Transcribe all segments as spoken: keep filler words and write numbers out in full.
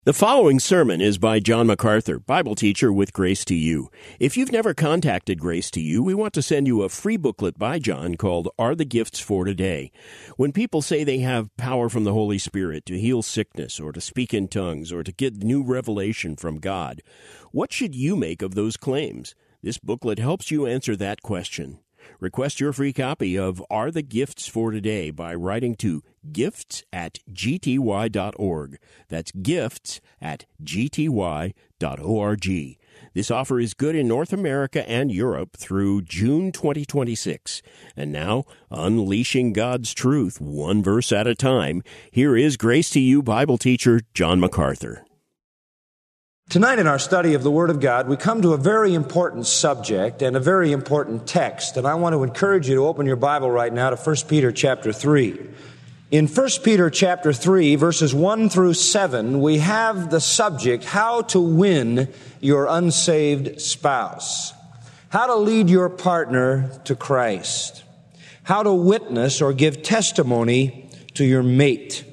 The following sermon is by John MacArthur, Bible teacher with Grace to You. If you've never contacted Grace to You, we want to send you a free booklet by John called Are the Gifts for Today? When people say they have power from the Holy Spirit to heal sickness or to speak in tongues or to get new revelation from God, what should you make of those claims? This booklet helps you answer that question. Request your free copy of Are the Gifts for Today by writing to gifts at g t y dot org. That's gifts at g t y dot org. This offer is good in North America and Europe through June twenty twenty-six. And now, unleashing God's truth one verse at a time, here is Grace to You Bible teacher John MacArthur. Tonight in our study of the Word of God, we come to a very important subject and a very important text. And I want to encourage you to open your Bible right now to First Peter chapter three. In First Peter chapter three, verses one through seven, we have the subject, how to win your unsaved spouse. How to lead your partner to Christ. How to witness or give testimony to your mate.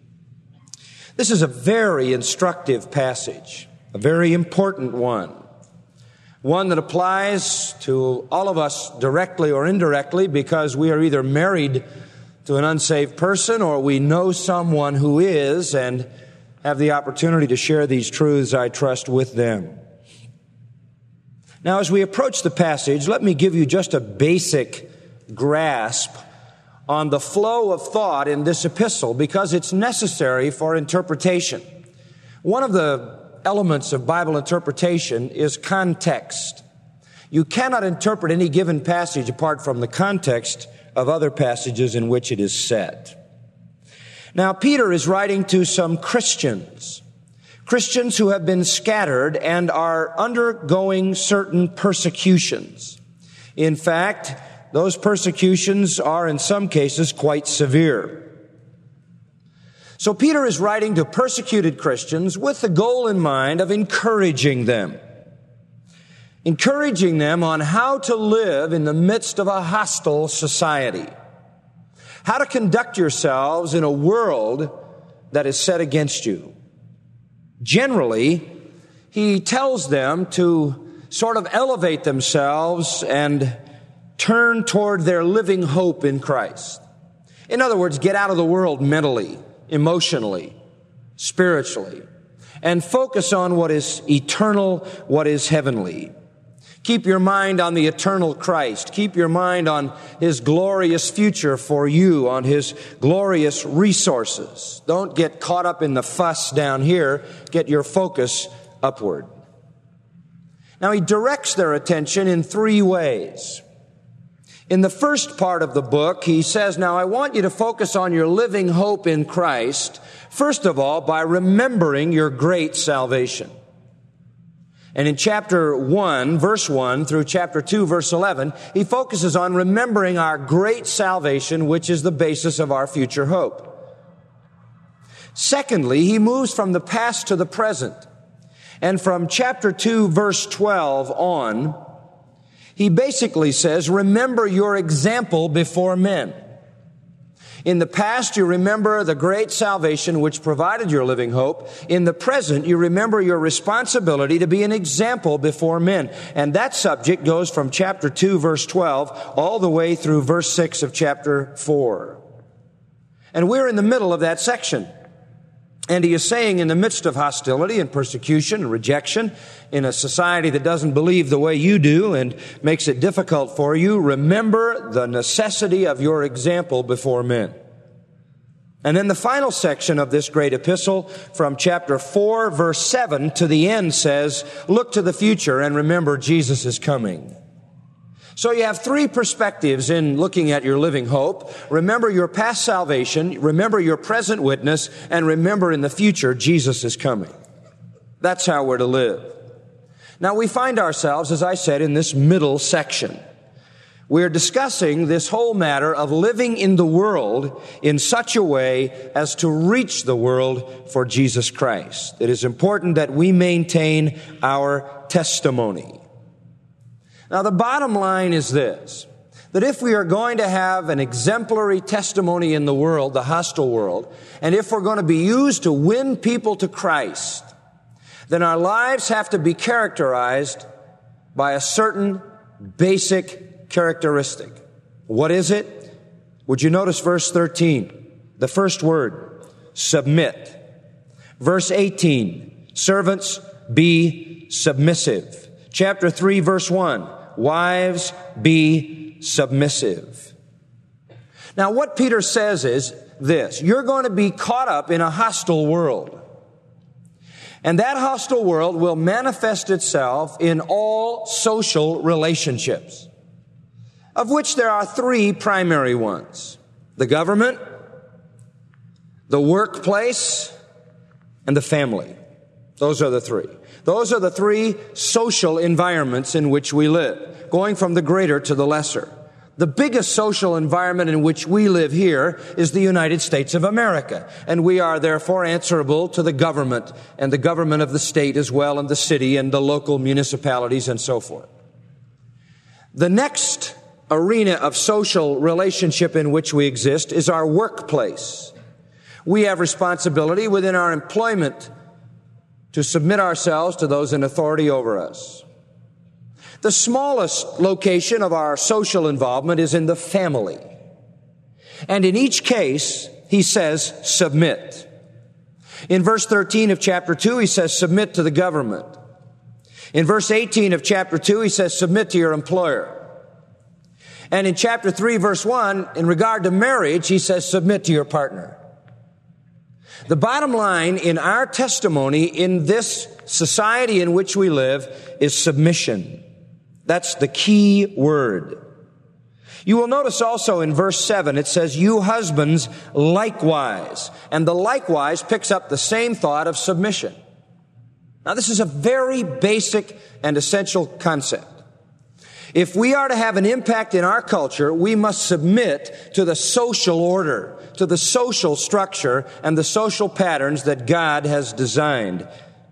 This is a very instructive passage. A very important one. One that applies to all of us directly or indirectly because we are either married to an unsaved person or we know someone who is and have the opportunity to share these truths, I trust, with them. Now, as we approach the passage, let me give you just a basic grasp on the flow of thought in this epistle because it's necessary for interpretation. One of the elements of Bible interpretation is context. You cannot interpret any given passage apart from the context of other passages in which it is set. Now, Peter is writing to some Christians, Christians who have been scattered and are undergoing certain persecutions. In fact, those persecutions are in some cases quite severe. So Peter is writing to persecuted Christians with the goal in mind of encouraging them. Encouraging them on how to live in the midst of a hostile society. How to conduct yourselves in a world that is set against you. Generally, he tells them to sort of elevate themselves and turn toward their living hope in Christ. In other words, get out of the world mentally, emotionally, spiritually, and focus on what is eternal, what is heavenly. Keep your mind on the eternal Christ. Keep your mind on His glorious future for you, on His glorious resources. Don't get caught up in the fuss down here. Get your focus upward. Now, he directs their attention in three ways. In the first part of the book, he says, now I want you to focus on your living hope in Christ, first of all, by remembering your great salvation. And in chapter one, verse one, through chapter two, verse eleven, he focuses on remembering our great salvation, which is the basis of our future hope. Secondly, he moves from the past to the present. And from chapter two, verse twelve on, he basically says, remember your example before men. In the past, you remember the great salvation which provided your living hope. In the present, you remember your responsibility to be an example before men. And that subject goes from chapter two, verse twelve, all the way through verse six of chapter four. And we're in the middle of that section. And he is saying in the midst of hostility and persecution and rejection in a society that doesn't believe the way you do and makes it difficult for you, remember the necessity of your example before men. And then the final section of this great epistle from chapter four, verse seven to the end says, look to the future and remember Jesus is coming. So you have three perspectives in looking at your living hope. Remember your past salvation, remember your present witness, and remember in the future Jesus is coming. That's how we're to live. Now we find ourselves, as I said, in this middle section. We're discussing this whole matter of living in the world in such a way as to reach the world for Jesus Christ. It is important that we maintain our testimony. Now, the bottom line is this. that if we are going to have an exemplary testimony in the world, the hostile world, and if we're going to be used to win people to Christ, then our lives have to be characterized by a certain basic characteristic. What is it? Would you notice verse thirteen? The first word, submit. Verse eighteen, servants, be submissive. Chapter three, verse one, wives, be submissive. Now, what Peter says is this: you're going to be caught up in a hostile world. And that hostile world will manifest itself in all social relationships, of which there are three primary ones: the government, the workplace, and the family. Those are the three. Those are the three social environments in which we live, going from the greater to the lesser. The biggest social environment in which we live here is the United States of America, and we are therefore answerable to the government and the government of the state as well, and the city and the local municipalities and so forth. The next arena of social relationship in which we exist is our workplace. We have responsibility within our employment to submit ourselves to those in authority over us. The smallest location of our social involvement is in the family. And in each case, he says, submit. In verse thirteen of chapter two, he says, submit to the government. In verse eighteen of chapter two, he says, submit to your employer. And in chapter three, verse one, in regard to marriage, he says, submit to your partner. The bottom line in our testimony in this society in which we live is submission. That's the key word. You will notice also in verse seven, it says, you husbands likewise. And the likewise picks up the same thought of submission. Now, this is a very basic and essential concept. If we are to have an impact in our culture, we must submit to the social order, to the social structure and the social patterns that God has designed.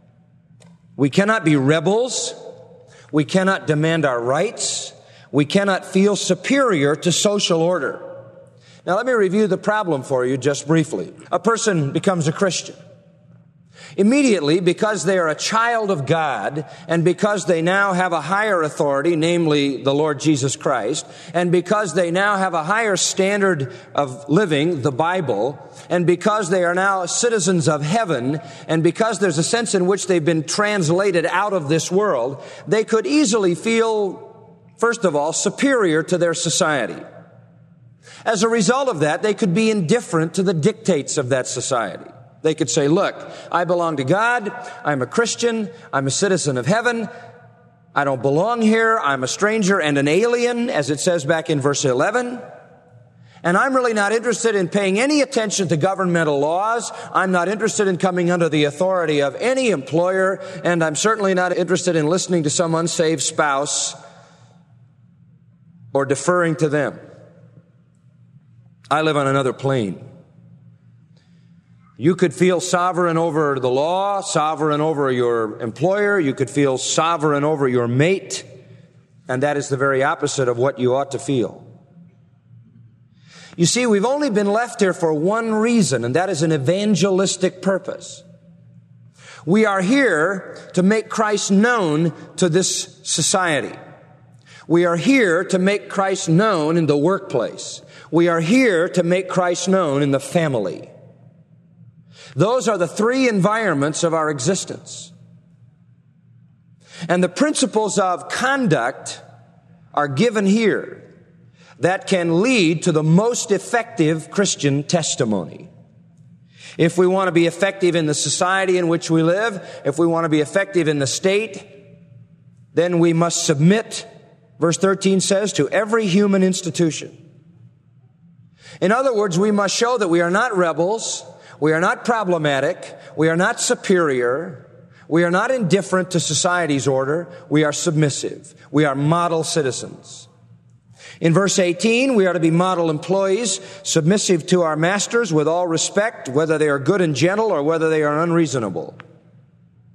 We cannot be rebels. We cannot demand our rights. We cannot feel superior to social order. Now, let me review the problem for you just briefly. A person becomes a Christian. Immediately, because they are a child of God, and because they now have a higher authority, namely the Lord Jesus Christ, and because they now have a higher standard of living, the Bible, and because they are now citizens of heaven, and because there's a sense in which they've been translated out of this world, they could easily feel, first of all, superior to their society. As a result of that, they could be indifferent to the dictates of that society. They could say, look, I belong to God, I'm a Christian, I'm a citizen of heaven, I don't belong here, I'm a stranger and an alien, as it says back in verse eleven, and I'm really not interested in paying any attention to governmental laws, I'm not interested in coming under the authority of any employer, and I'm certainly not interested in listening to some unsaved spouse or deferring to them. I live on another plane. You could feel sovereign over the law, sovereign over your employer. You could feel sovereign over your mate. And that is the very opposite of what you ought to feel. You see, we've only been left here for one reason, and that is an evangelistic purpose. We are here to make Christ known to this society. We are here to make Christ known in the workplace. We are here to make Christ known in the family. Those are the three environments of our existence. And the principles of conduct are given here that can lead to the most effective Christian testimony. If we want to be effective in the society in which we live, if we want to be effective in the state, then we must submit, verse thirteen says, to every human institution. In other words, we must show that we are not rebels, we are not problematic, we are not superior, we are not indifferent to society's order, we are submissive. We are model citizens. In verse eighteen, we are to be model employees, submissive to our masters with all respect, whether they are good and gentle or whether they are unreasonable.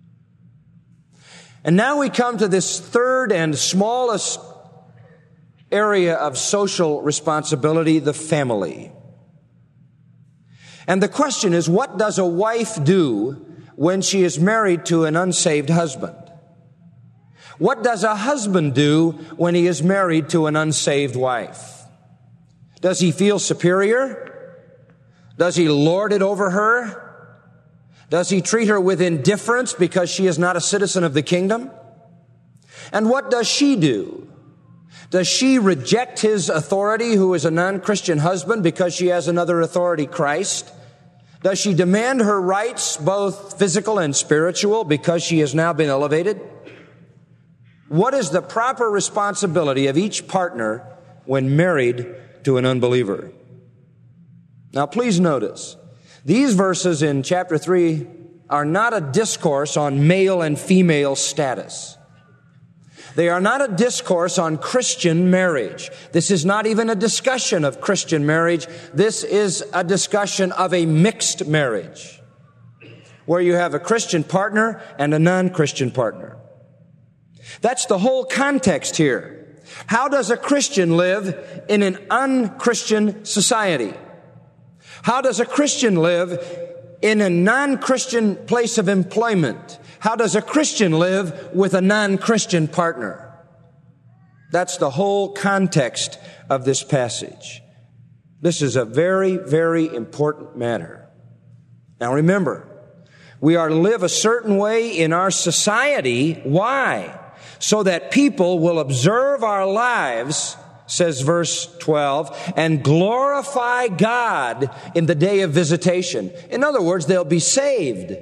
And now we come to this third and smallest area of social responsibility, the family. And the question is, what does a wife do when she is married to an unsaved husband? What does a husband do when he is married to an unsaved wife? Does he feel superior? Does he lord it over her? Does he treat her with indifference because she is not a citizen of the kingdom? And what does she do? Does she reject his authority, who is a non-Christian husband, because she has another authority, Christ? Does she demand her rights, both physical and spiritual, because she has now been elevated? What is the proper responsibility of each partner when married to an unbeliever? Now, please notice, these verses in chapter three are not a discourse on male and female status. They are not a discourse on Christian marriage. This is not even a discussion of Christian marriage. This is a discussion of a mixed marriage, where you have a Christian partner and a non-Christian partner. That's the whole context here. How does a Christian live in an unchristian society? How does a Christian live in a non-Christian place of employment? How does a Christian live with a non-Christian partner? That's the whole context of this passage. This is a very, very important matter. Now remember, we are to live a certain way in our society. Why? So that people will observe our lives, says verse twelve, and glorify God in the day of visitation. In other words, they'll be saved.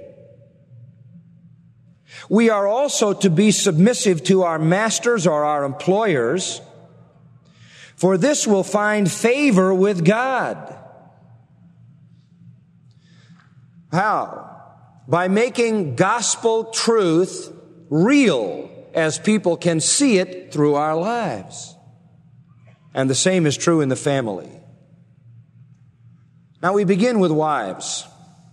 We are also to be submissive to our masters or our employers, for this will find favor with God. How? By making gospel truth real, as people can see it through our lives. And the same is true in the family. Now we begin with wives.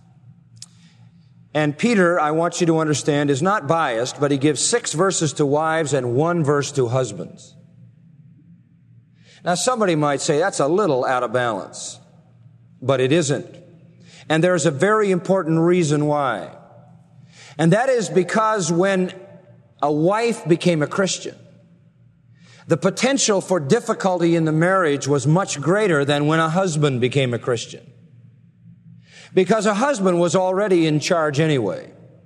And Peter, I want you to understand, is not biased, but he gives six verses to wives and one verse to husbands. Now somebody might say that's a little out of balance, but it isn't. And there's a very important reason why. And that is because when a wife became a Christian, the potential for difficulty in the marriage was much greater than when a husband became a Christian. Because a husband was already in charge anyway.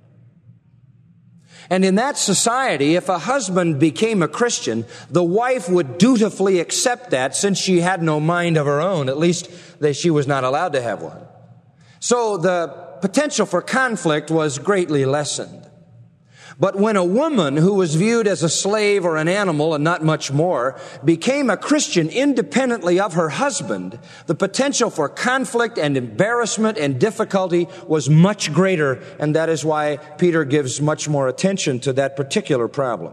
And in that society, if a husband became a Christian, the wife would dutifully accept that, since she had no mind of her own. At least that she was not allowed to have one. So the potential for conflict was greatly lessened. But when a woman who was viewed as a slave or an animal and not much more became a Christian independently of her husband, the potential for conflict and embarrassment and difficulty was much greater, and that is why Peter gives much more attention to that particular problem.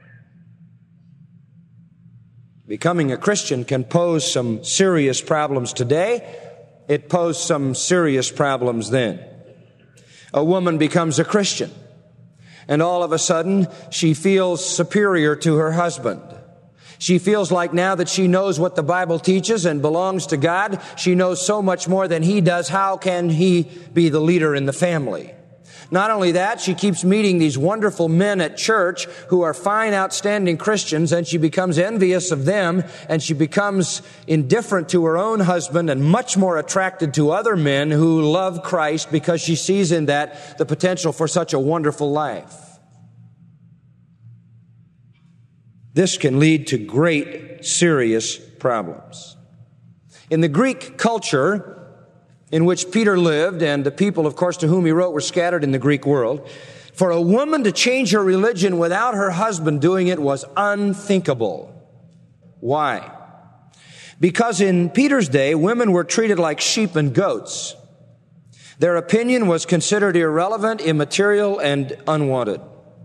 Becoming a Christian can pose some serious problems today. It posed some serious problems then. A woman becomes a Christian, and all of a sudden, she feels superior to her husband. She feels like now that she knows what the Bible teaches and belongs to God, she knows so much more than he does. How can he be the leader in the family? Not only that, she keeps meeting these wonderful men at church who are fine, outstanding Christians, and she becomes envious of them, and she becomes indifferent to her own husband and much more attracted to other men who love Christ, because she sees in that the potential for such a wonderful life. This can lead to great, serious problems. In the Greek culture in which Peter lived, and the people, of course, to whom he wrote were scattered in the Greek world, for a woman to change her religion without her husband doing it was unthinkable. Why? Because in Peter's day, women were treated like sheep and goats. Their opinion was considered irrelevant, immaterial, and unwanted.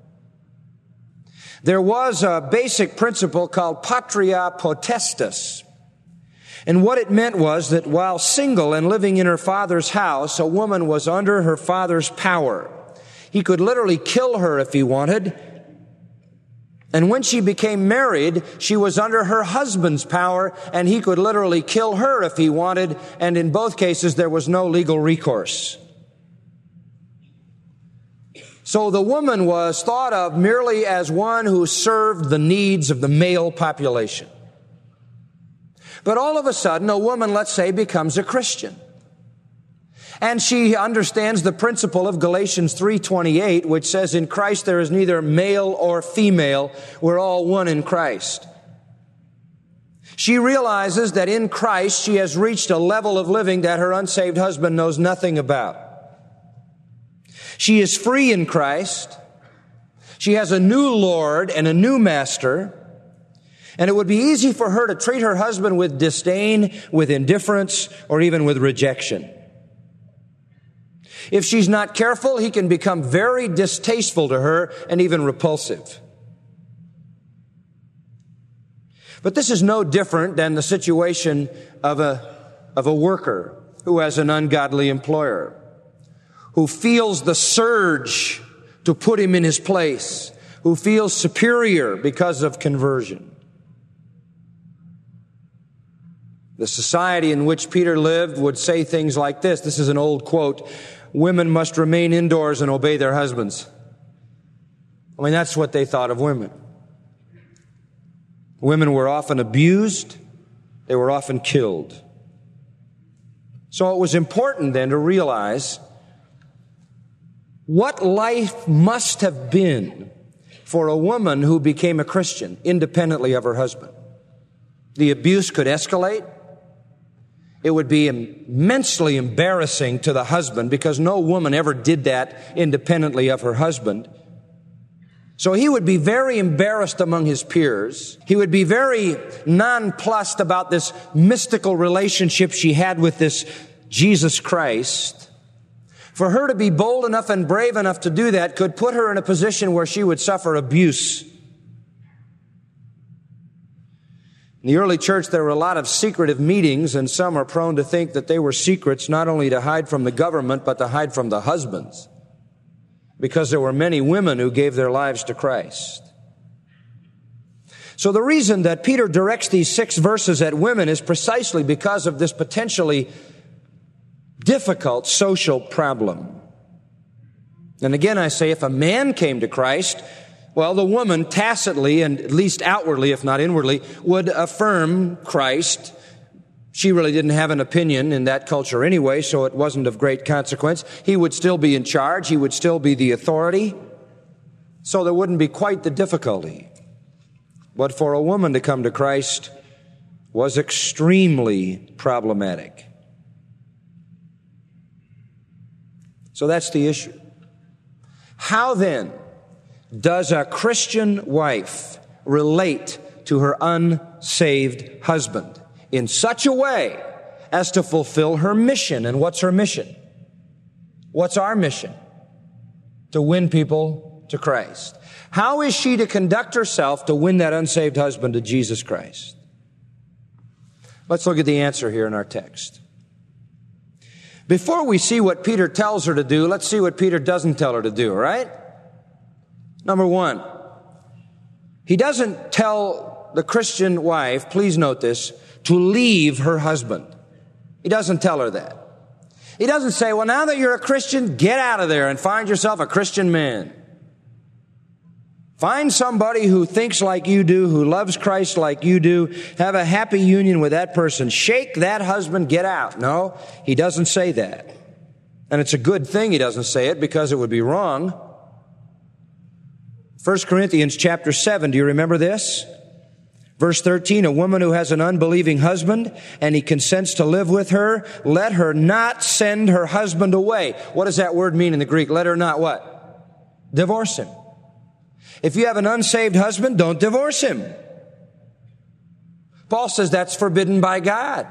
There was a basic principle called patria potestas. And what it meant was that while single and living in her father's house, a woman was under her father's power. He could literally kill her if he wanted. And when she became married, she was under her husband's power, and he could literally kill her if he wanted, and in both cases there was no legal recourse. So the woman was thought of merely as one who served the needs of the male population. But all of a sudden, a woman, let's say, becomes a Christian. And she understands the principle of Galatians three twenty-eight, which says, in Christ there is neither male or female. We're all one in Christ. She realizes that in Christ she has reached a level of living that her unsaved husband knows nothing about. She is free in Christ. She has a new Lord and a new master. And it would be easy for her to treat her husband with disdain, with indifference, or even with rejection. If she's not careful, he can become very distasteful to her and even repulsive. But this is no different than the situation of a, of a worker who has an ungodly employer, who feels the surge to put him in his place, who feels superior because of conversion. The society in which Peter lived would say things like this. This is an old quote. Women must remain indoors and obey their husbands. I mean, that's what they thought of women. Women were often abused. They were often killed. So it was important then to realize what life must have been for a woman who became a Christian independently of her husband. The abuse could escalate. It would be immensely embarrassing to the husband because no woman ever did that independently of her husband. So he would be very embarrassed among his peers. He would be very nonplussed about this mystical relationship she had with this Jesus Christ. For her to be bold enough and brave enough to do that could put her in a position where she would suffer abuse. In the early church, there were a lot of secretive meetings, and some are prone to think that they were secrets not only to hide from the government, but to hide from the husbands, because there were many women who gave their lives to Christ. So the reason that Peter directs these six verses at women is precisely because of this potentially difficult social problem. And again, I say, if a man came to Christ, well, the woman tacitly, and at least outwardly, if not inwardly, would affirm Christ. She really didn't have an opinion in that culture anyway, so it wasn't of great consequence. He would still be in charge. He would still be the authority. So there wouldn't be quite the difficulty. But for a woman to come to Christ was extremely problematic. So that's the issue. How then does a Christian wife relate to her unsaved husband in such a way as to fulfill her mission? And what's her mission? What's our mission? To win people to Christ. How is she to conduct herself to win that unsaved husband to Jesus Christ? Let's look at the answer here in our text. Before we see what Peter tells her to do, let's see what Peter doesn't tell her to do, right? Number one, he doesn't tell the Christian wife, please note this, to leave her husband. He doesn't tell her that. He doesn't say, well, now that you're a Christian, get out of there and find yourself a Christian man. Find somebody who thinks like you do, who loves Christ like you do. Have a happy union with that person. Shake that husband, get out. No, he doesn't say that. And it's a good thing he doesn't say it because it would be wrong. First Corinthians chapter seven, do you remember this? Verse thirteen, a woman who has an unbelieving husband and he consents to live with her, let her not send her husband away. What does that word mean in the Greek? Let her not what? Divorce him. If you have an unsaved husband, don't divorce him. Paul says that's forbidden by God.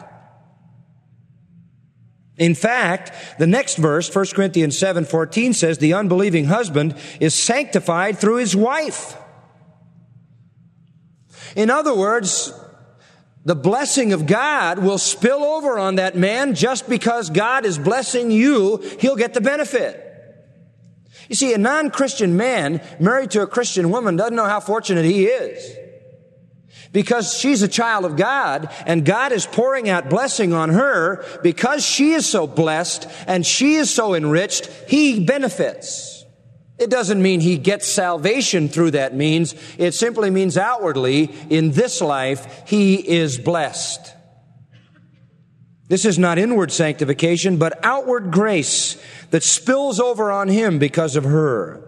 In fact, the next verse, First Corinthians seven fourteen says the unbelieving husband is sanctified through his wife. In other words, the blessing of God will spill over on that man just because God is blessing you. He'll get the benefit. You see, a non-Christian man married to a Christian woman doesn't know how fortunate he is. Because she's a child of God, and God is pouring out blessing on her. Because she is so blessed and she is so enriched, he benefits. It doesn't mean he gets salvation through that means. It simply means outwardly, in this life, he is blessed. This is not inward sanctification, but outward grace that spills over on him because of her.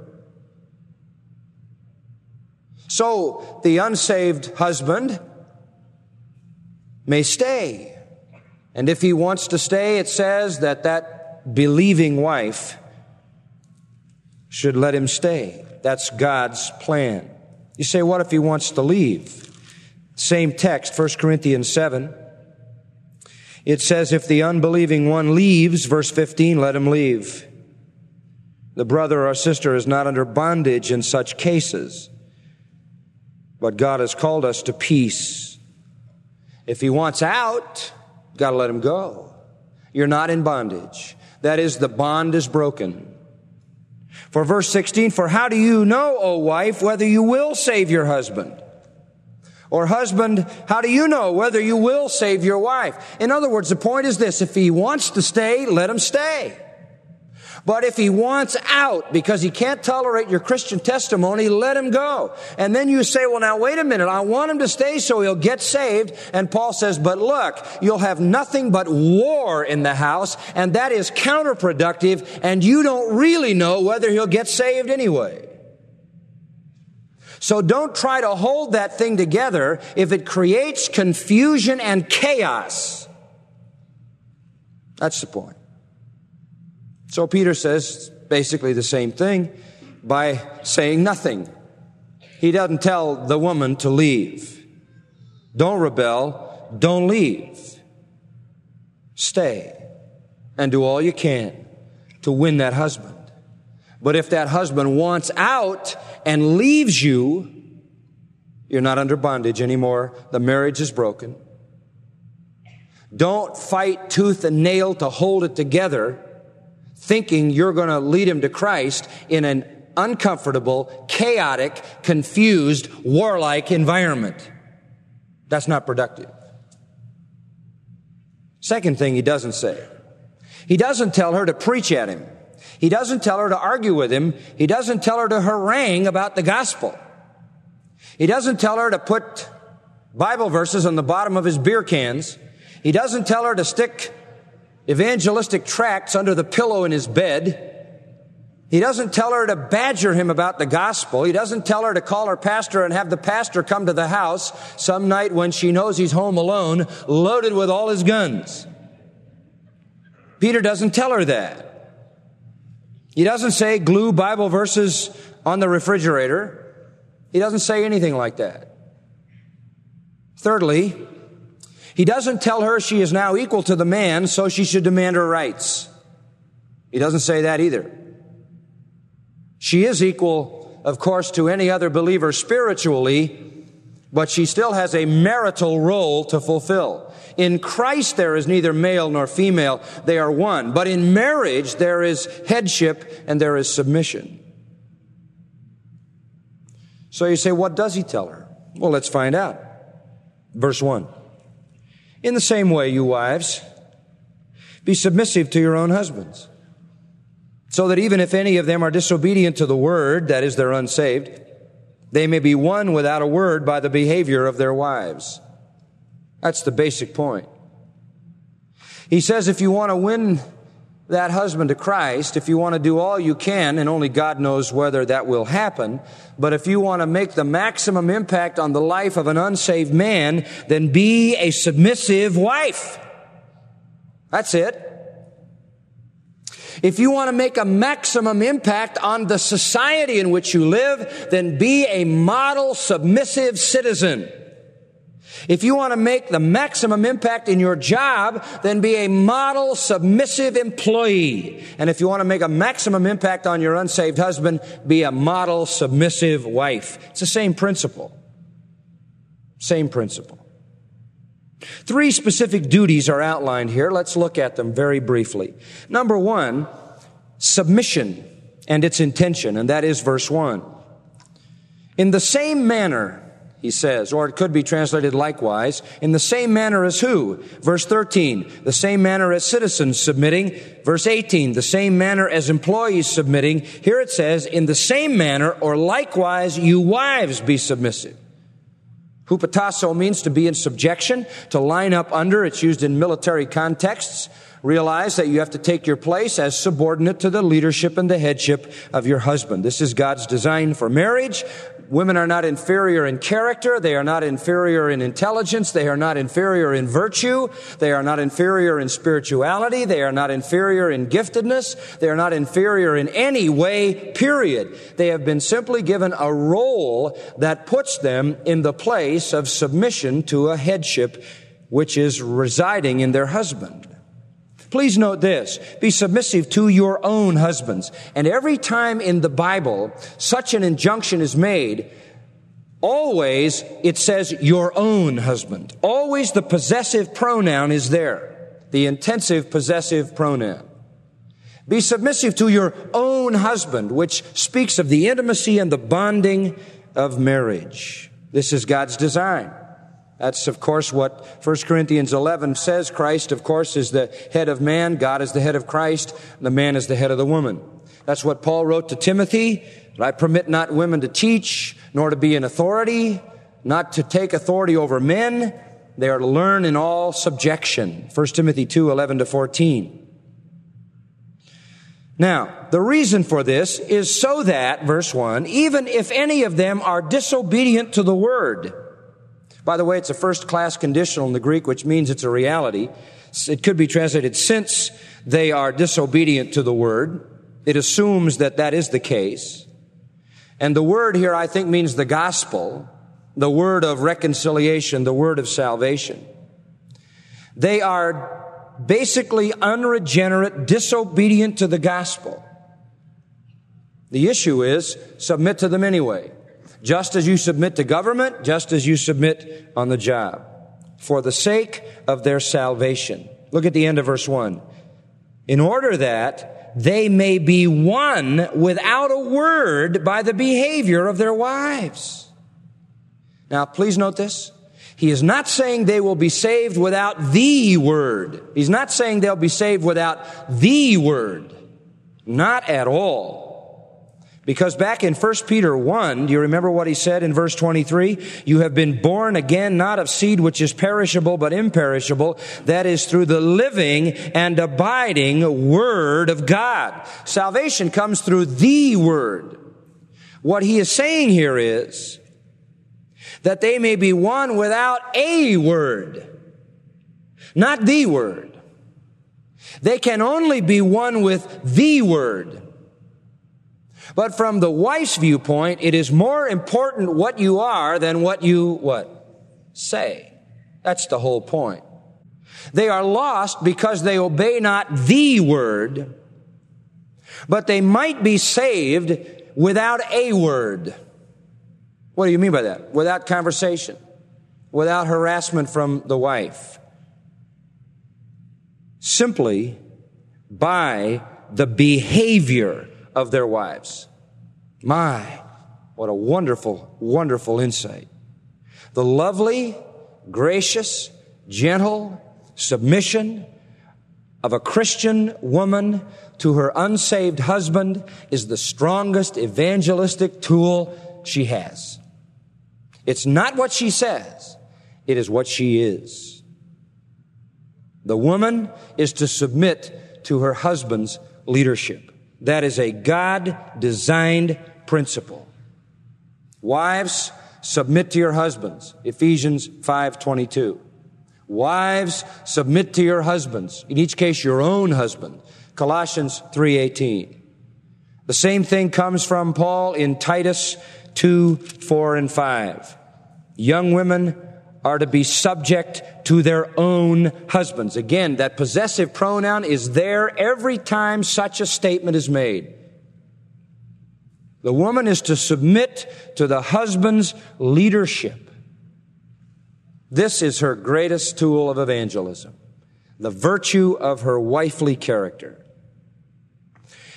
So the unsaved husband may stay. And if he wants to stay, it says that that believing wife should let him stay. That's God's plan. You say, what if he wants to leave? Same text, First Corinthians seven. It says, if the unbelieving one leaves, verse fifteen, let him leave. The brother or sister is not under bondage in such cases. But God has called us to peace. If he wants out, you've got to let him go. You're not in bondage. That is, the bond is broken. For verse sixteen, for how do you know, O wife, whether you will save your husband? Or husband, how do you know whether you will save your wife? In other words, the point is this: if he wants to stay, let him stay. But if he wants out because he can't tolerate your Christian testimony, let him go. And then you say, well, now wait a minute, I want him to stay so he'll get saved. And Paul says, but look, you'll have nothing but war in the house, and that is counterproductive, and you don't really know whether he'll get saved anyway. So don't try to hold that thing together if it creates confusion and chaos. That's the point. So Peter says basically the same thing by saying nothing. He doesn't tell the woman to leave. Don't rebel. Don't leave. Stay and do all you can to win that husband. But if that husband wants out and leaves you, you're not under bondage anymore. The marriage is broken. Don't fight tooth and nail to hold it together, thinking you're going to lead him to Christ in an uncomfortable, chaotic, confused, warlike environment. That's not productive. Second thing he doesn't say. He doesn't tell her to preach at him. He doesn't tell her to argue with him. He doesn't tell her to harangue about the gospel. He doesn't tell her to put Bible verses on the bottom of his beer cans. He doesn't tell her to stick evangelistic tracts under the pillow in his bed. He doesn't tell her to badger him about the gospel. He doesn't tell her to call her pastor and have the pastor come to the house some night when she knows he's home alone, loaded with all his guns. Peter doesn't tell her that. He doesn't say glue Bible verses on the refrigerator. He doesn't say anything like that. Thirdly, he doesn't tell her she is now equal to the man, so she should demand her rights. He doesn't say that either. She is equal, of course, to any other believer spiritually, but she still has a marital role to fulfill. In Christ there is neither male nor female, they are one. But in marriage there is headship and there is submission. So you say, what does he tell her? Well, let's find out. Verse one. In the same way, you wives, be submissive to your own husbands, so that even if any of them are disobedient to the word, that is, they're unsaved, they may be won without a word by the behavior of their wives. That's the basic point. He says if you want to win that husband to Christ, if you want to do all you can, and only God knows whether that will happen, but if you want to make the maximum impact on the life of an unsaved man, then be a submissive wife. That's it. If you want to make a maximum impact on the society in which you live, then be a model submissive citizen. If you want to make the maximum impact in your job, then be a model submissive employee. And if you want to make a maximum impact on your unsaved husband, be a model submissive wife. It's the same principle. Same principle. Three specific duties are outlined here. Let's look at them very briefly. Number one, submission and its intention, and that is verse one. In the same manner, he says, or it could be translated likewise, in the same manner as who? Verse thirteen, the same manner as citizens submitting. Verse eighteen, the same manner as employees submitting. Here it says, in the same manner, or likewise, you wives be submissive. Hupatasso means to be in subjection, to line up under. It's used in military contexts. Realize that you have to take your place as subordinate to the leadership and the headship of your husband. This is God's design for marriage. Women are not inferior in character. They are not inferior in intelligence. They are not inferior in virtue. They are not inferior in spirituality. They are not inferior in giftedness. They are not inferior in any way, period. They have been simply given a role that puts them in the place of submission to a headship which is residing in their husband. Please note this, be submissive to your own husbands. And every time in the Bible such an injunction is made, always it says your own husband. Always the possessive pronoun is there, the intensive possessive pronoun. Be submissive to your own husband, which speaks of the intimacy and the bonding of marriage. This is God's design. That's, of course, what First Corinthians eleven says. Christ, of course, is the head of man. God is the head of Christ. The man is the head of the woman. That's what Paul wrote to Timothy. I permit not women to teach, nor to be in authority, not to take authority over men. They are to learn in all subjection. First Timothy two, eleven to fourteen. Now, the reason for this is so that, verse one, even if any of them are disobedient to the word. By the way, it's a first-class conditional in the Greek, which means it's a reality. It could be translated, since they are disobedient to the word. It assumes that that is the case. And the word here, I think, means the gospel, the word of reconciliation, the word of salvation. They are basically unregenerate, disobedient to the gospel. The issue is, submit to them anyway. Just as you submit to government, just as you submit on the job, for the sake of their salvation. Look at the end of verse one. In order that they may be won without a word by the behavior of their wives. Now, please note this. He is not saying they will be saved without the word. He's not saying they'll be saved without the word. Not at all. Because back in First Peter one, do you remember what he said in verse twenty-three? You have been born again, not of seed which is perishable, but imperishable. That is through the living and abiding Word of God. Salvation comes through the Word. What he is saying here is that they may be won without a word, not the Word. They can only be won with the Word. But from the wife's viewpoint, it is more important what you are than what you, what? Say. That's the whole point. They are lost because they obey not the word, but they might be saved without a word. What do you mean by that? Without conversation, without harassment from the wife. Simply by the behavior of their wives. My, what a wonderful, wonderful insight. The lovely, gracious, gentle submission of a Christian woman to her unsaved husband is the strongest evangelistic tool she has. It's not what she says. It is what she is. The woman is to submit to her husband's leadership. That is a God-designed principle. Wives, submit to your husbands. Ephesians five twenty-two. Wives, submit to your husbands. In each case, your own husband. Colossians three eighteen. The same thing comes from Paul in Titus two, four, and five. Young women are to be subject to their own husbands. Again, that possessive pronoun is there every time such a statement is made. The woman is to submit to the husband's leadership. This is her greatest tool of evangelism, the virtue of her wifely character.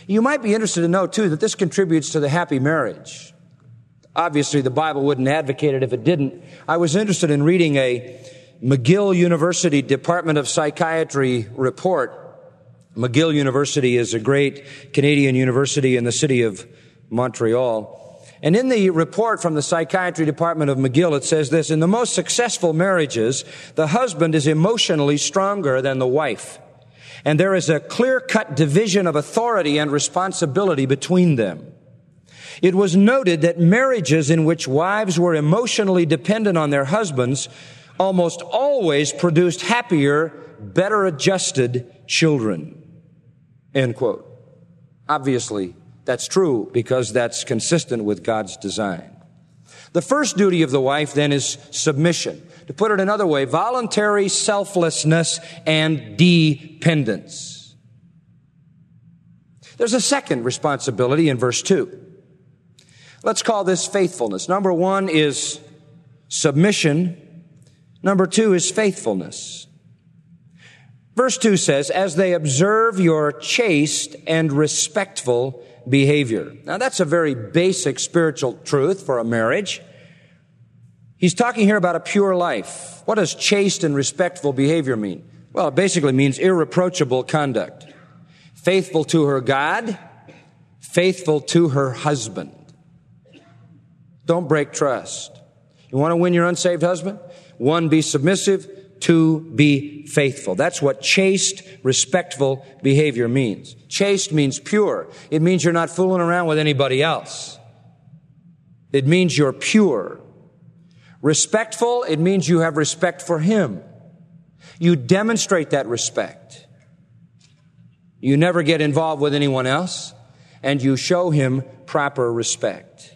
You might be interested to know, too, that this contributes to the happy marriage. Obviously, the Bible wouldn't advocate it if it didn't. I was interested in reading a McGill University Department of Psychiatry report. McGill University is a great Canadian university in the city of Montreal. And in the report from the Psychiatry Department of McGill, it says this: in the most successful marriages, the husband is emotionally stronger than the wife, and there is a clear-cut division of authority and responsibility between them. It was noted that marriages in which wives were emotionally dependent on their husbands almost always produced happier, better adjusted children. End quote. Obviously, that's true because that's consistent with God's design. The first duty of the wife then is submission. To put it another way, voluntary selflessness and dependence. There's a second responsibility in verse two. Let's call this faithfulness. Number one is submission. Number two is faithfulness. Verse two says, as they observe your chaste and respectful behavior. Now that's a very basic spiritual truth for a marriage. He's talking here about a pure life. What does chaste and respectful behavior mean? Well, it basically means irreproachable conduct. Faithful to her God, faithful to her husband. Don't break trust. You want to win your unsaved husband? One, be submissive. Two, be faithful. That's what chaste, respectful behavior means. Chaste means pure. It means you're not fooling around with anybody else. It means you're pure. Respectful, it means you have respect for him. You demonstrate that respect. You never get involved with anyone else, and you show him proper respect.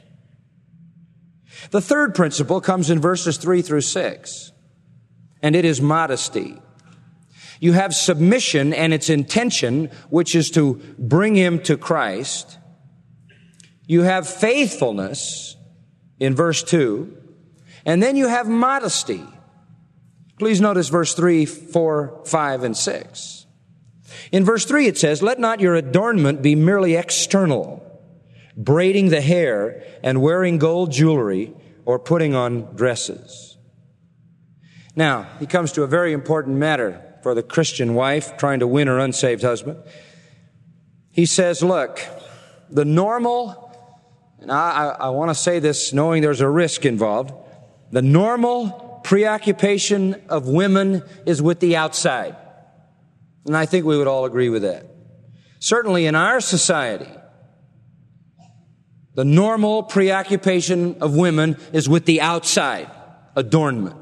The third principle comes in verses three through six. And it is modesty. You have submission and its intention, which is to bring him to Christ. You have faithfulness in verse two. And then you have modesty. Please notice verse three, four, five, and six. In verse three it says, let not your adornment be merely external, braiding the hair and wearing gold jewelry or putting on dresses. Now, he comes to a very important matter for the Christian wife trying to win her unsaved husband. He says, look, the normal, and I, I, I want to say this knowing there's a risk involved, the normal preoccupation of women is with the outside. And I think we would all agree with that. Certainly in our society, the normal preoccupation of women is with the outside, adornment.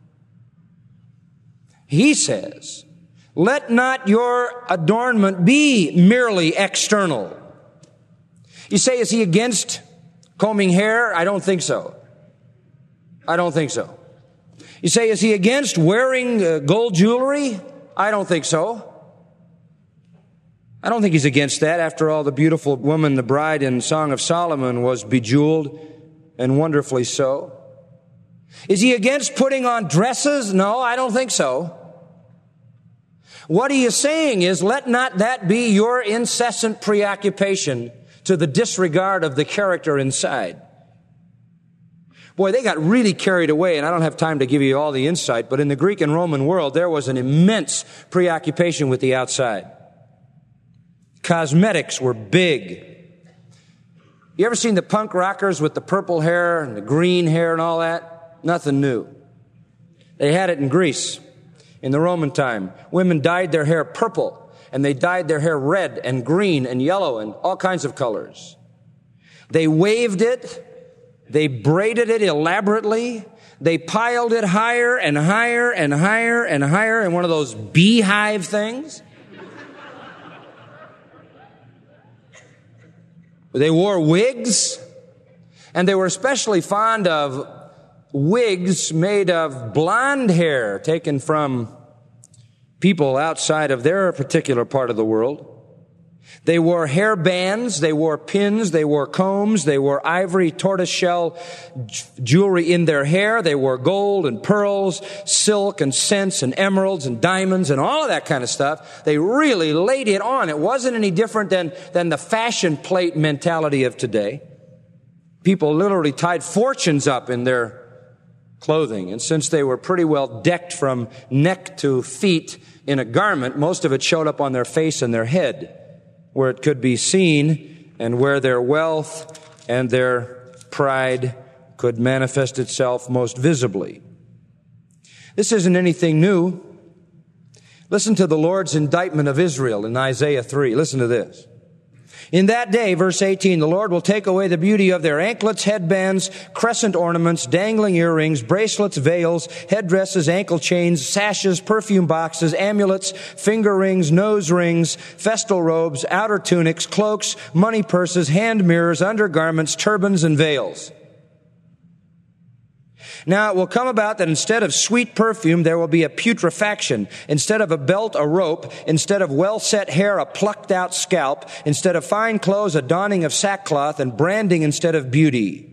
He says, let not your adornment be merely external. You say, is he against combing hair? I don't think so. I don't think so. You say, is he against wearing uh, gold jewelry? I don't think so. I don't think he's against that. After all, the beautiful woman, the bride in Song of Solomon, was bejeweled and wonderfully so. Is he against putting on dresses? No, I don't think so. What he is saying is, let not that be your incessant preoccupation to the disregard of the character inside. Boy, they got really carried away, and I don't have time to give you all the insight, but in the Greek and Roman world, there was an immense preoccupation with the outside. Cosmetics were big. You ever seen the punk rockers with the purple hair and the green hair and all that? Nothing new. They had it in Greece. In the Roman time, women dyed their hair purple, and they dyed their hair red and green and yellow and all kinds of colors. They waved it, they braided it elaborately, they piled it higher and higher and higher and higher in one of those beehive things. They wore wigs, and they were especially fond of wigs made of blonde hair taken from people outside of their particular part of the world. They wore hair bands, they wore pins, they wore combs, they wore ivory tortoiseshell jewelry in their hair, they wore gold and pearls, silk and scents and emeralds and diamonds and all of that kind of stuff. They really laid it on. It wasn't any different than, than the fashion plate mentality of today. People literally tied fortunes up in their clothing. And since they were pretty well decked from neck to feet in a garment, most of it showed up on their face and their head, where it could be seen and where their wealth and their pride could manifest itself most visibly. This isn't anything new. Listen to the Lord's indictment of Israel in Isaiah three. Listen to this. In that day, verse eighteen, the Lord will take away the beauty of their anklets, headbands, crescent ornaments, dangling earrings, bracelets, veils, headdresses, ankle chains, sashes, perfume boxes, amulets, finger rings, nose rings, festal robes, outer tunics, cloaks, money purses, hand mirrors, undergarments, turbans, and veils. Now it will come about that instead of sweet perfume, there will be a putrefaction. Instead of a belt, a rope. Instead of well-set hair, a plucked-out scalp. Instead of fine clothes, a donning of sackcloth, and branding instead of beauty.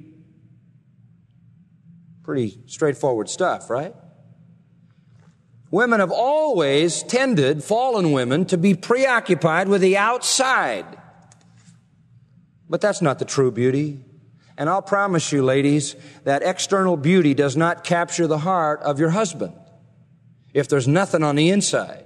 Pretty straightforward stuff, right? Women have always tended, fallen women, to be preoccupied with the outside. But that's not the true beauty. And I'll promise you, ladies, that external beauty does not capture the heart of your husband if there's nothing on the inside.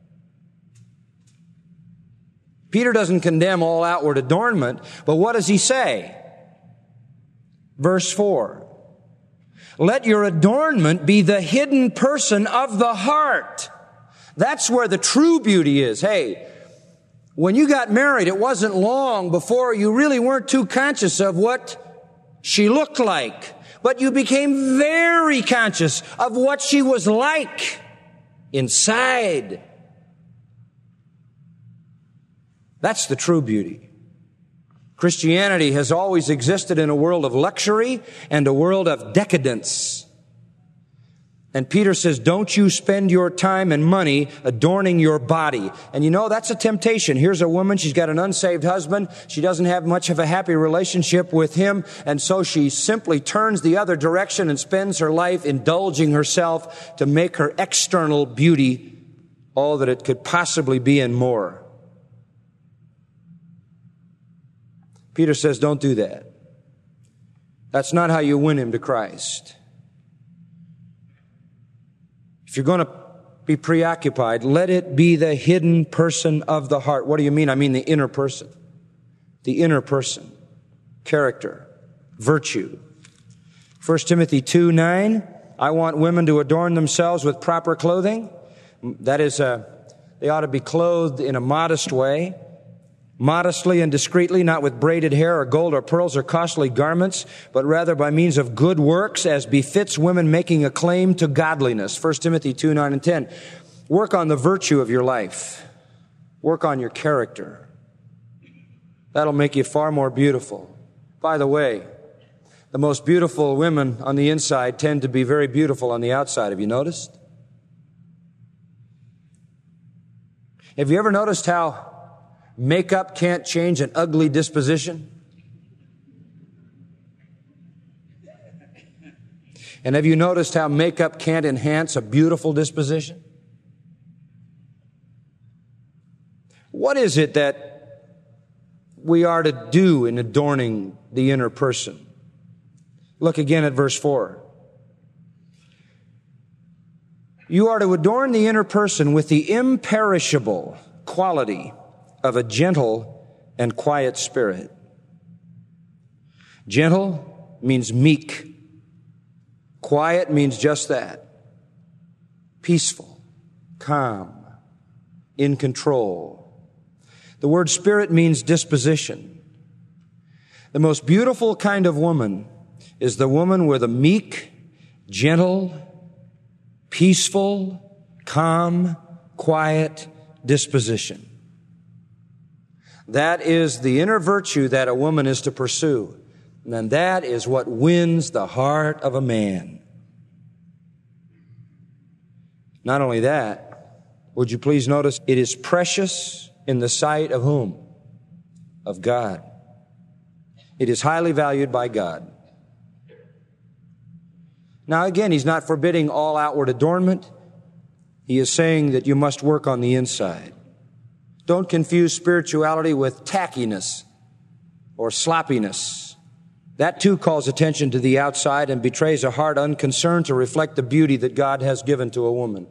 Peter doesn't condemn all outward adornment, but what does he say? Verse four. Let your adornment be the hidden person of the heart. That's where the true beauty is. Hey, when you got married, it wasn't long before you really weren't too conscious of what she looked like, but you became very conscious of what she was like inside. That's the true beauty. Christianity has always existed in a world of luxury and a world of decadence. And Peter says, don't you spend your time and money adorning your body. And you know, that's a temptation. Here's a woman, she's got an unsaved husband. She doesn't have much of a happy relationship with him. And so she simply turns the other direction and spends her life indulging herself to make her external beauty all that it could possibly be and more. Peter says, don't do that. That's not how you win him to Christ. If you're going to be preoccupied, let it be the hidden person of the heart. What do you mean? I mean the inner person. The inner person. Character. Virtue. First Timothy two nine, I want women to adorn themselves with proper clothing. That is, uh, they ought to be clothed in a modest way. Modestly and discreetly, not with braided hair or gold or pearls or costly garments, but rather by means of good works as befits women making a claim to godliness. First Timothy two nine and ten. Work on the virtue of your life. Work on your character. That'll make you far more beautiful. By the way, the most beautiful women on the inside tend to be very beautiful on the outside. Have you noticed? Have you ever noticed how makeup can't change an ugly disposition? And have you noticed how makeup can't enhance a beautiful disposition? What is it that we are to do in adorning the inner person? Look again at verse four. You are to adorn the inner person with the imperishable quality of a gentle and quiet spirit. Gentle means meek. Quiet means just that. Peaceful, calm, in control. The word spirit means disposition. The most beautiful kind of woman is the woman with a meek, gentle, peaceful, calm, quiet disposition. That is the inner virtue that a woman is to pursue. And that is what wins the heart of a man. Not only that, would you please notice, it is precious in the sight of whom? of God. It is highly valued by God. Now again, He's not forbidding all outward adornment. He is saying that you must work on the inside. Don't confuse spirituality with tackiness or sloppiness. That too calls attention to the outside and betrays a heart unconcerned to reflect the beauty that God has given to a woman.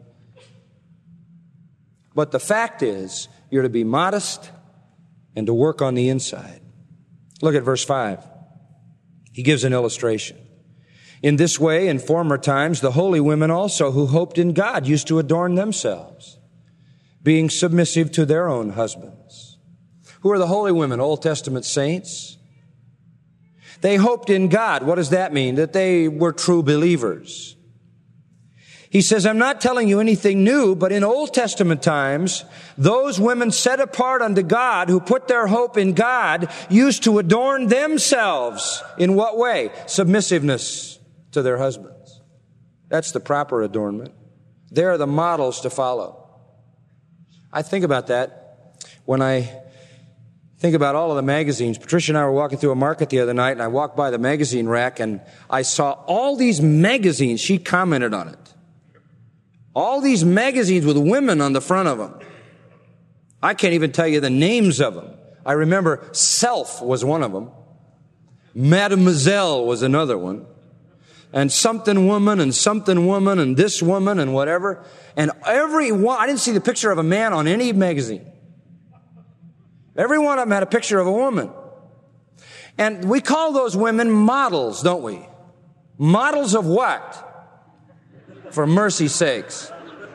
But the fact is, you're to be modest and to work on the inside. Look at verse five. He gives an illustration. In this way, in former times, the holy women also who hoped in God used to adorn themselves, being submissive to their own husbands. Who are the holy women? Old Testament saints. They hoped in God. What does that mean? That they were true believers. He says, I'm not telling you anything new, but in Old Testament times, those women set apart unto God who put their hope in God used to adorn themselves. In what way? Submissiveness to their husbands. That's the proper adornment. They're the models to follow. I think about that when I think about all of the magazines. Patricia and I were walking through a market the other night, and I walked by the magazine rack, and I saw all these magazines. She commented on it. All these magazines with women on the front of them. I can't even tell you the names of them. I remember Self was one of them. Mademoiselle was another one. And something woman and something woman and this woman and whatever. And every one, I didn't see the picture of a man on any magazine. Every one of them had a picture of a woman. And we call those women models, don't we? Models of what? For mercy's sakes.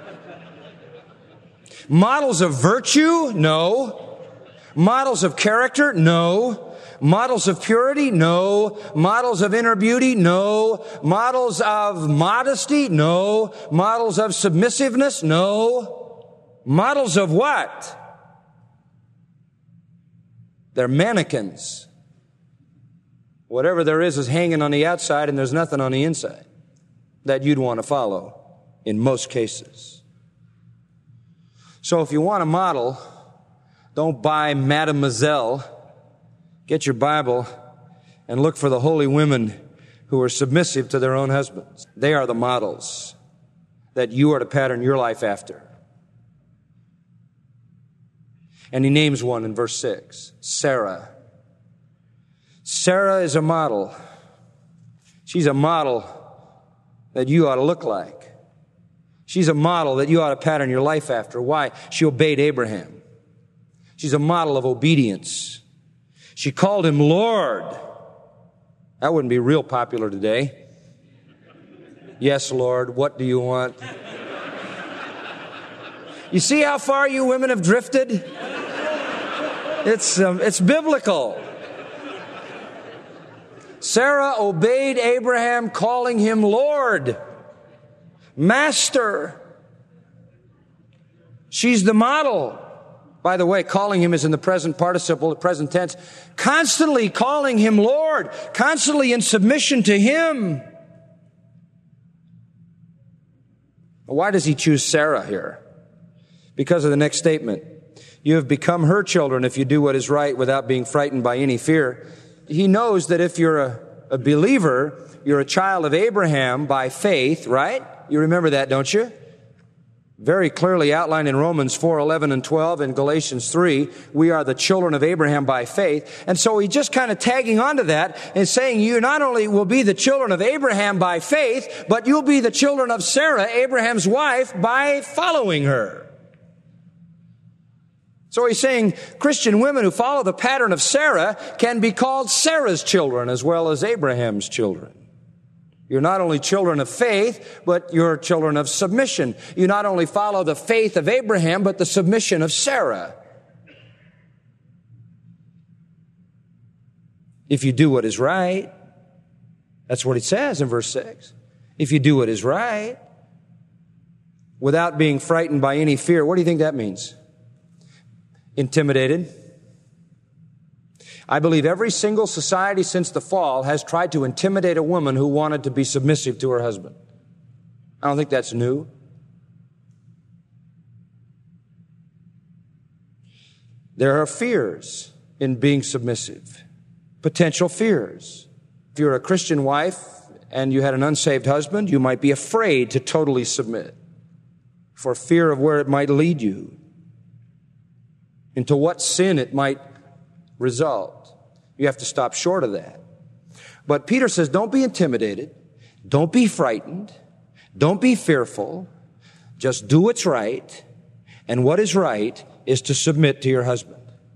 Models of virtue? No. Models of character? No. Models of purity? No. Models of inner beauty? No. Models of modesty? No. Models of submissiveness? No. Models of what? They're mannequins. Whatever there is is hanging on the outside, and there's nothing on the inside that you'd want to follow in most cases. So if you want a model, don't buy Mademoiselle. Get your Bible and look for the holy women who are submissive to their own husbands. They are the models that you are to pattern your life after. And he names one in verse six, Sarah. Sarah is a model. She's a model that you ought to look like. She's a model that you ought to pattern your life after. Why? She obeyed Abraham. She's a model of obedience. She called him Lord. That wouldn't be real popular today. Yes, Lord, what do you want? You see how far you women have drifted? It's, um, it's biblical. Sarah obeyed Abraham, calling him Lord, Master. She's the model. By the way, calling him is in the present participle, the present tense. Constantly calling him Lord, constantly in submission to him. Why does he choose Sarah here? Because of the next statement. You have become her children if you do what is right without being frightened by any fear. He knows that if you're a, a believer, you're a child of Abraham by faith, right? You remember that, don't you? Very clearly outlined in Romans four, eleven and twelve, and Galatians three, we are the children of Abraham by faith. And so he's just kind of tagging onto that and saying you not only will be the children of Abraham by faith, but you'll be the children of Sarah, Abraham's wife, by following her. So he's saying Christian women who follow the pattern of Sarah can be called Sarah's children as well as Abraham's children. You're not only children of faith, but you're children of submission. You not only follow the faith of Abraham, but the submission of Sarah. If you do what is right, that's what it says in verse six. If you do what is right, without being frightened by any fear, what do you think that means? Intimidated. I believe every single society since the fall has tried to intimidate a woman who wanted to be submissive to her husband. I don't think that's new. There are fears in being submissive. Potential fears. If you're a Christian wife and you had an unsaved husband, you might be afraid to totally submit for fear of where it might lead you, into what sin it might result. You have to stop short of that. But Peter says, don't be intimidated. Don't be frightened. Don't be fearful. Just do what's right. And what is right is to submit to your husband.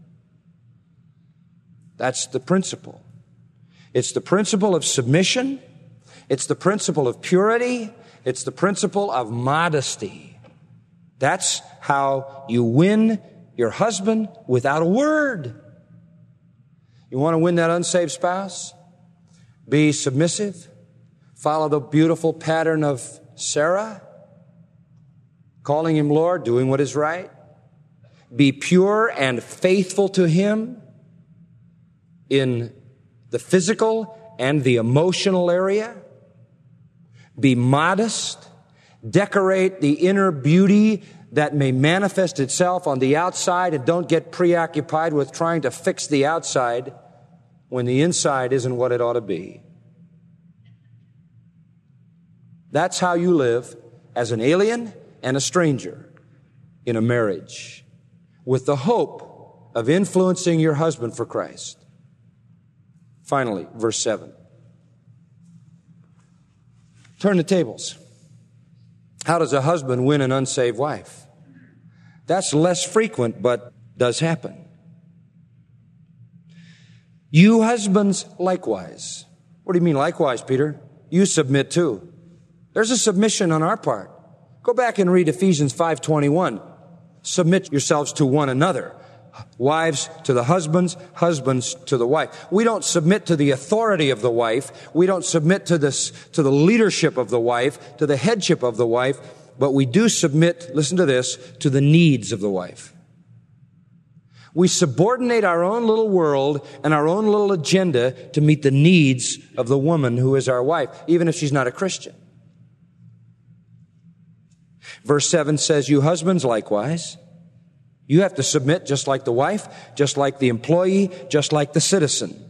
That's the principle. It's the principle of submission. It's the principle of purity. It's the principle of modesty. That's how you win your husband without a word. You want to win that unsaved spouse? Be submissive. Follow the beautiful pattern of Sarah, calling him Lord, doing what is right. Be pure and faithful to him in the physical and the emotional area. Be modest. Decorate the inner beauty that may manifest itself on the outside, and don't get preoccupied with trying to fix the outside when the inside isn't what it ought to be. That's how you live as an alien and a stranger in a marriage, with the hope of influencing your husband for Christ. Finally, verse seven. Turn the tables. How does a husband win an unsaved wife? That's less frequent, but does happen. You husbands likewise. What do you mean likewise, Peter? You submit too. There's a submission on our part. Go back and read Ephesians five twenty-one. Submit yourselves to one another. Wives to the husbands, husbands to the wife. We don't submit to the authority of the wife. We don't submit to this, to the leadership of the wife, to the headship of the wife, but we do submit, listen to this, to the needs of the wife. We subordinate our own little world and our own little agenda to meet the needs of the woman who is our wife, even if she's not a Christian. Verse seven says, you husbands likewise. You have to submit just like the wife, just like the employee, just like the citizen.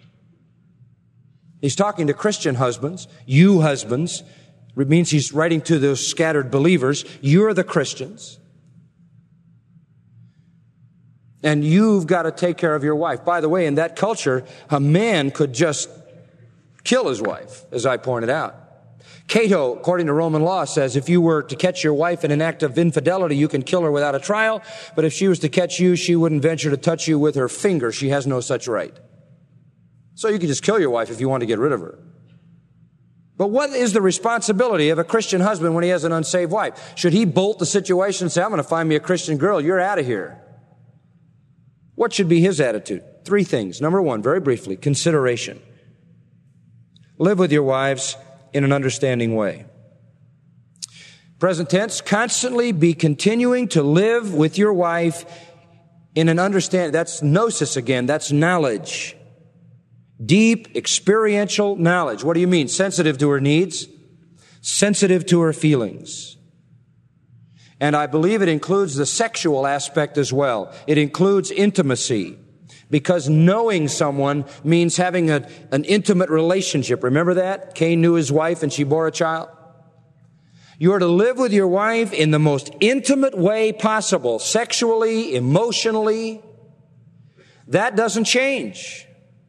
He's talking to Christian husbands. You husbands. It means he's writing to those scattered believers. You're the Christians. And you've got to take care of your wife. By the way, in that culture, a man could just kill his wife, as I pointed out. Cato, according to Roman law, says if you were to catch your wife in an act of infidelity, you can kill her without a trial. But if she was to catch you, she wouldn't venture to touch you with her finger. She has no such right. So you can just kill your wife if you want to get rid of her. But what is the responsibility of a Christian husband when he has an unsaved wife? Should he bolt the situation and say, I'm going to find me a Christian girl, you're out of here? What should be his attitude? Three things. Number one, very briefly, consideration. Live with your wives in an understanding way. Present tense, constantly be continuing to live with your wife in an understanding. That's gnosis again. That's knowledge. Deep, experiential knowledge. What do you mean? Sensitive to her needs, sensitive to her feelings. And I believe it includes the sexual aspect as well. It includes intimacy, because knowing someone means having a, an intimate relationship. Remember that? Cain knew his wife and she bore a child. You are to live with your wife in the most intimate way possible, sexually, emotionally. That doesn't change.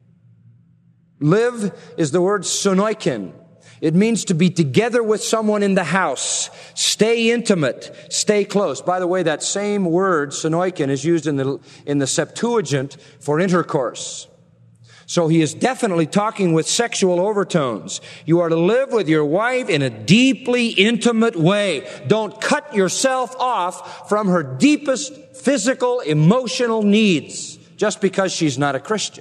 Live is the word sonoikin. It means to be together with someone in the house. Stay intimate. Stay close. By the way, that same word, sonoikin, is used in the, in the Septuagint for intercourse. So he is definitely talking with sexual overtones. You are to live with your wife in a deeply intimate way. Don't cut yourself off from her deepest physical, emotional needs just because she's not a Christian.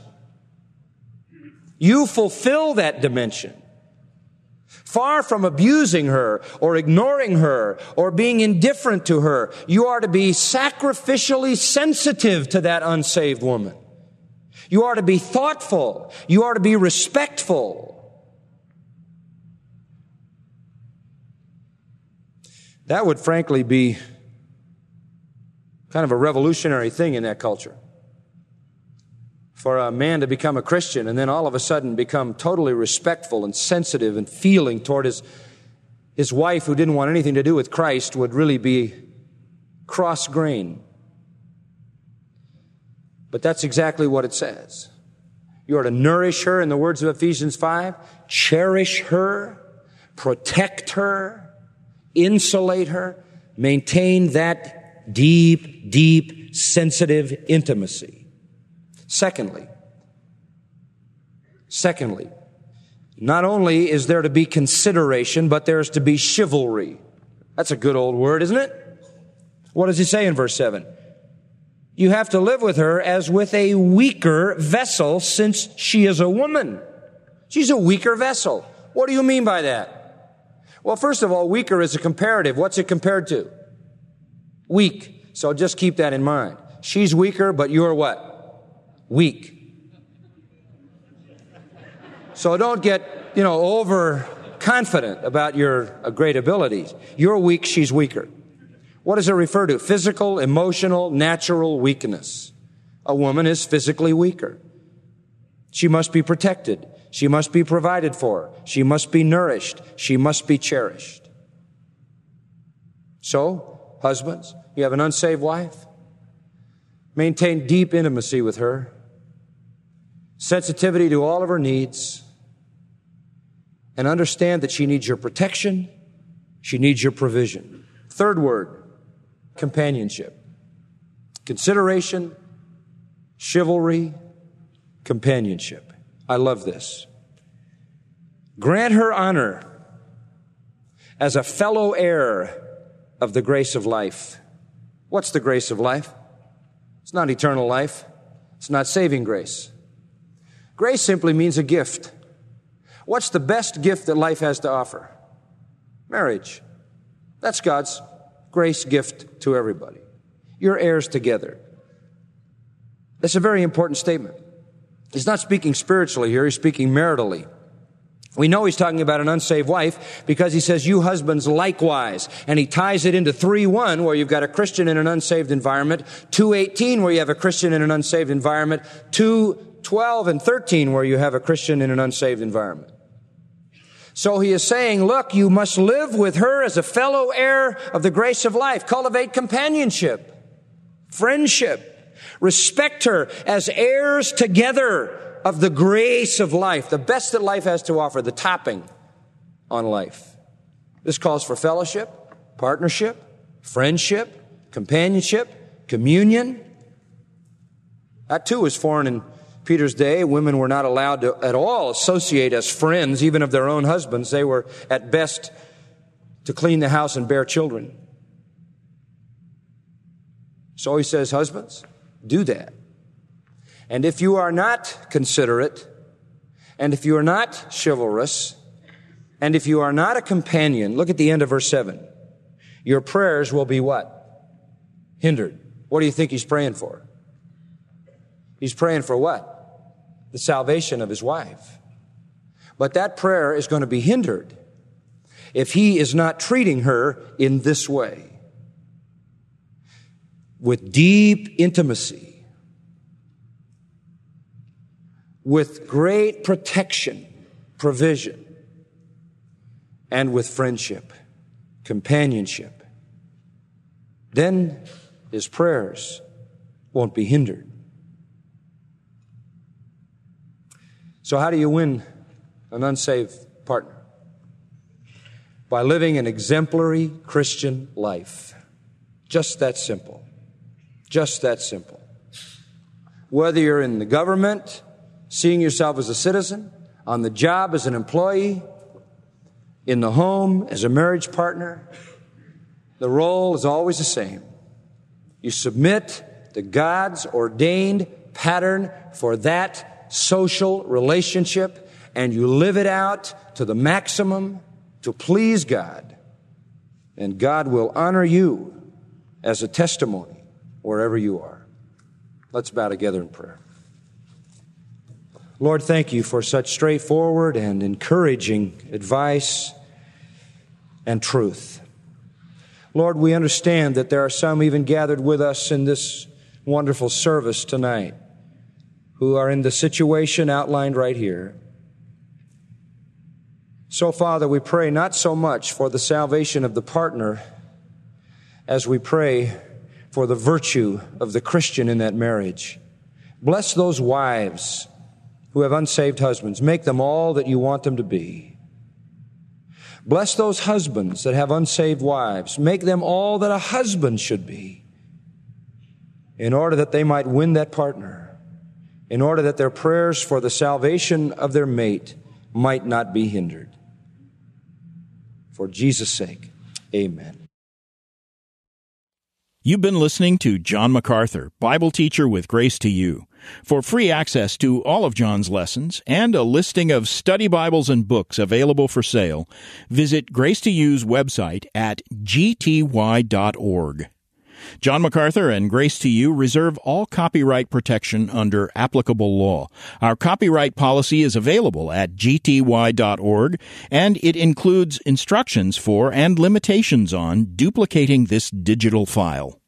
You fulfill that dimension. Far from abusing her or ignoring her or being indifferent to her, you are to be sacrificially sensitive to that unsaved woman. You are to be thoughtful. You are to be respectful. That would frankly be kind of a revolutionary thing in that culture. for a man to become a Christian and then all of a sudden become totally respectful and sensitive and feeling toward his, his wife who didn't want anything to do with Christ would really be cross-grain. But that's exactly what it says. You are to nourish her, in the words of Ephesians five, cherish her, protect her, insulate her, maintain that deep, deep, sensitive intimacy. Secondly, secondly, not only is there to be consideration, but there's to be chivalry. That's a good old word, isn't it? What does he say in verse seven? You have to live with her as with a weaker vessel, since she is a woman. She's a weaker vessel. What do you mean by that? Well, first of all, weaker is a comparative. What's it compared to? Weak. So just keep that in mind. She's weaker, but you're what? Weak. So don't get, you know, overconfident about your great abilities. You're weak, she's weaker. What does it refer to? Physical, emotional, natural weakness. A woman is physically weaker. She must be protected. She must be provided for. She must be nourished. She must be cherished. So, husbands, you have an unsaved wife? Maintain deep intimacy with her. Sensitivity to all of her needs. And understand that she needs your protection. She needs your provision. Third word. Companionship. Consideration, chivalry, companionship. I love this. Grant her honor as a fellow heir of the grace of life. What's the grace of life? It's not eternal life. It's not saving grace. Grace simply means a gift. What's the best gift that life has to offer? Marriage. That's God's grace gift to everybody. You're heirs together. That's a very important statement. He's not speaking spiritually here. He's speaking maritally. We know he's talking about an unsaved wife because he says, you husbands likewise. And he ties it into three one, where you've got a Christian in an unsaved environment, two eighteen, where you have a Christian in an unsaved environment, two twelve and thirteen, where you have a Christian in an unsaved environment. So he is saying, look, you must live with her as a fellow heir of the grace of life. Cultivate companionship, friendship. Respect her as heirs together of the grace of life, the best that life has to offer, the topping on life. This calls for fellowship, partnership, friendship, companionship, communion. That too is foreign in Peter's day. Women were not allowed to at all associate as friends, even of their own husbands. They were at best to clean the house and bear children. So he says, husbands, do that. And if you are not considerate, and if you are not chivalrous, and if you are not a companion, look at the end of verse seven. Your prayers will be what? Hindered. What do you think he's praying for? He's praying for what? The salvation of his wife. But that prayer is going to be hindered if he is not treating her in this way. With deep intimacy. With great protection, provision. And with friendship, companionship. Then his prayers won't be hindered. So how do you win an unsaved partner? By living an exemplary Christian life. Just that simple. Just that simple. Whether you're in the government, seeing yourself as a citizen, on the job as an employee, in the home as a marriage partner, the role is always the same. You submit to God's ordained pattern for that social relationship, and you live it out to the maximum to please God. And God will honor you as a testimony wherever you are. Let's bow together in prayer. Lord, thank you for such straightforward and encouraging advice and truth. Lord, we understand that there are some even gathered with us in this wonderful service tonight who are in the situation outlined right here. So, Father, we pray not so much for the salvation of the partner as we pray for the virtue of the Christian in that marriage. Bless those wives who have unsaved husbands. Make them all that you want them to be. Bless those husbands that have unsaved wives. Make them all that a husband should be, in order that they might win that partner, in order that their prayers for the salvation of their mate might not be hindered. For Jesus' sake, amen. You've been listening to John MacArthur, Bible teacher with Grace to You. For free access to all of John's lessons and a listing of study Bibles and books available for sale, visit Grace to You's website at g t y dot org. John MacArthur and Grace to You reserve all copyright protection under applicable law. Our copyright policy is available at g t y dot org, and it includes instructions for and limitations on duplicating this digital file.